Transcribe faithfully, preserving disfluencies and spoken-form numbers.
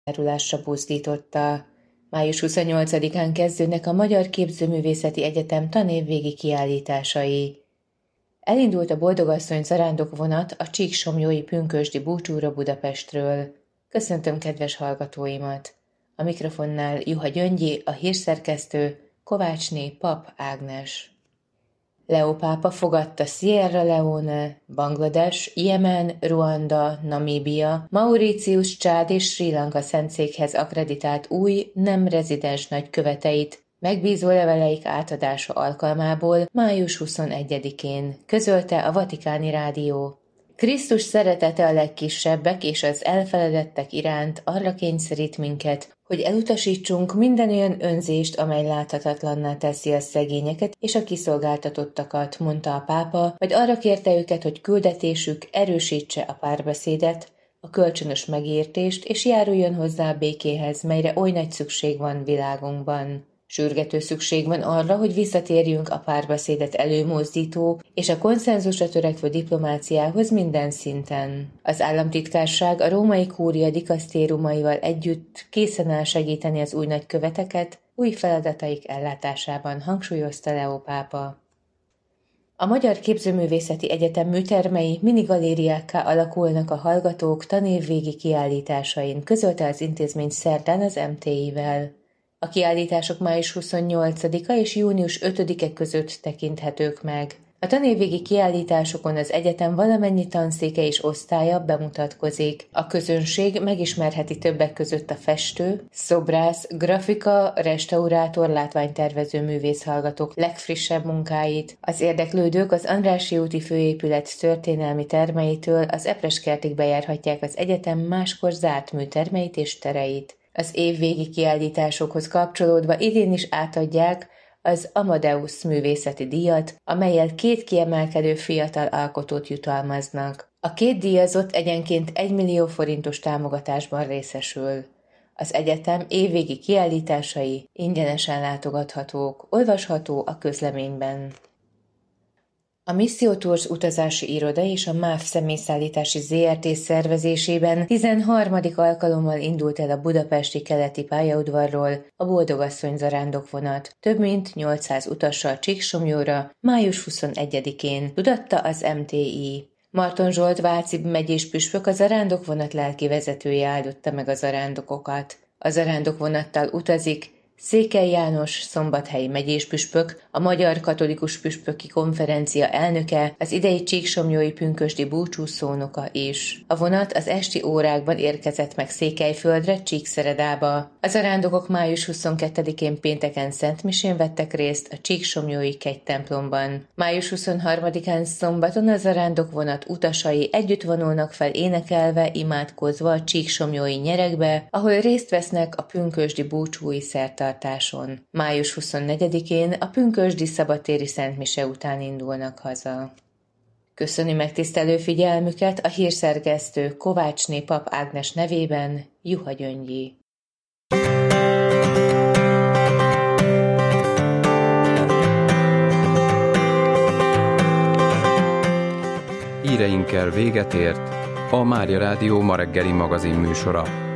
járulásra buzdította. május huszonnyolcadikán kezdődnek a Magyar Képzőművészeti Egyetem tanévvégi kiállításai. Elindult a Boldogasszony zarándokvonat a csíksomlyói pünkösdi búcsúra Budapestről. Köszöntöm kedves hallgatóimat! A mikrofonnál Juha Gyöngyi, a hírszerkesztő, Kovácsné Pap Ágnes. Leo pápa fogadta Sierra Leone, Banglades, Jemen, Ruanda, Namíbia, Mauritius, Csád és Srí Lanka szentszékhez akkreditált új, nem rezidens nagyköveteit, megbízó leveleik átadása alkalmából május huszonegyedikén, közölte a Vatikáni Rádió. Krisztus szeretete a legkisebbek és az elfeledettek iránt arra kényszerít minket, hogy elutasítsunk minden olyan önzést, amely láthatatlanná teszi a szegényeket és a kiszolgáltatottakat, mondta a pápa, vagy arra kérte őket, hogy küldetésük erősítse a párbeszédet, a kölcsönös megértést és járuljon hozzá a békéhez, melyre oly nagy szükség van világunkban. Sürgető szükség van arra, hogy visszatérjünk a párbeszédet előmozdító és a konszenzusra törekvő diplomáciához minden szinten. Az államtitkárság a római kúria dikasztériumaival együtt készen áll segíteni az új nagyköveteket új feladataik ellátásában, hangsúlyozta Leo pápa. A Magyar Képzőművészeti Egyetem műtermei minigalériákká alakulnak a hallgatók tanévvégi kiállításain, közölte az intézmény szerdán az em té i-vel. A kiállítások május huszonnyolcadika és június ötödike között tekinthetők meg. A tanévvégi kiállításokon az egyetem valamennyi tanszéke és osztálya bemutatkozik. A közönség megismerheti többek között a festő, szobrász, grafika, restaurátor, látványtervező művészhallgatók legfrissebb munkáit. Az érdeklődők az Andrássy úti főépület történelmi termeitől az Epreskertig bejárhatják az egyetem máskor zárt műtermeit és tereit. Az évvégi kiállításokhoz kapcsolódva idén is átadják az Amadeus művészeti díjat, amellyel két kiemelkedő fiatal alkotót jutalmaznak. A két díjazott egyenként egy millió forintos támogatásban részesül. Az egyetem évvégi kiállításai ingyenesen látogathatók, olvasható a közleményben. A Missio Tours utazási iroda és a MÁV személyszállítási zé er té szervezésében tizenharmadik alkalommal indult el a budapesti keleti pályaudvarról a Boldogasszony zarándokvonat, több mint nyolcszáz utassal Csíksomlyóra május huszonegyedikén, tudatta az em té i. Marton Zsolt váci megyés püspök, a zarándokvonat lelki vezetője áldotta meg a zarándokokat. A zarándokvonattal utazik Székely János szombathelyi megyéspüspök, a Magyar Katolikus Püspöki Konferencia elnöke, az idei csíksomlyói pünkösdi búcsú szónoka is. A vonat az esti órákban érkezett meg Székelyföldre, Csíkszeredába. A zarándokok május huszonkettedikén pénteken szentmisén vettek részt a csíksomlyói kegytemplomban. május huszonharmadikán szombaton a zarándokvonat utasai együtt vonulnak fel énekelve, imádkozva a csíksomlyói nyeregbe, ahol részt vesznek a pünkösdi búcsúi szertartáson. május huszonnegyedikén a pünkösdi szabadtéri szentmise után indulnak haza. Köszöni megtisztelő figyelmüket a hírszerkesztő Kovácsné Pap Ágnes nevében Juha Gyöngyi. Híreinkkel véget ért a Mária Rádió ma reggeli magazin műsora.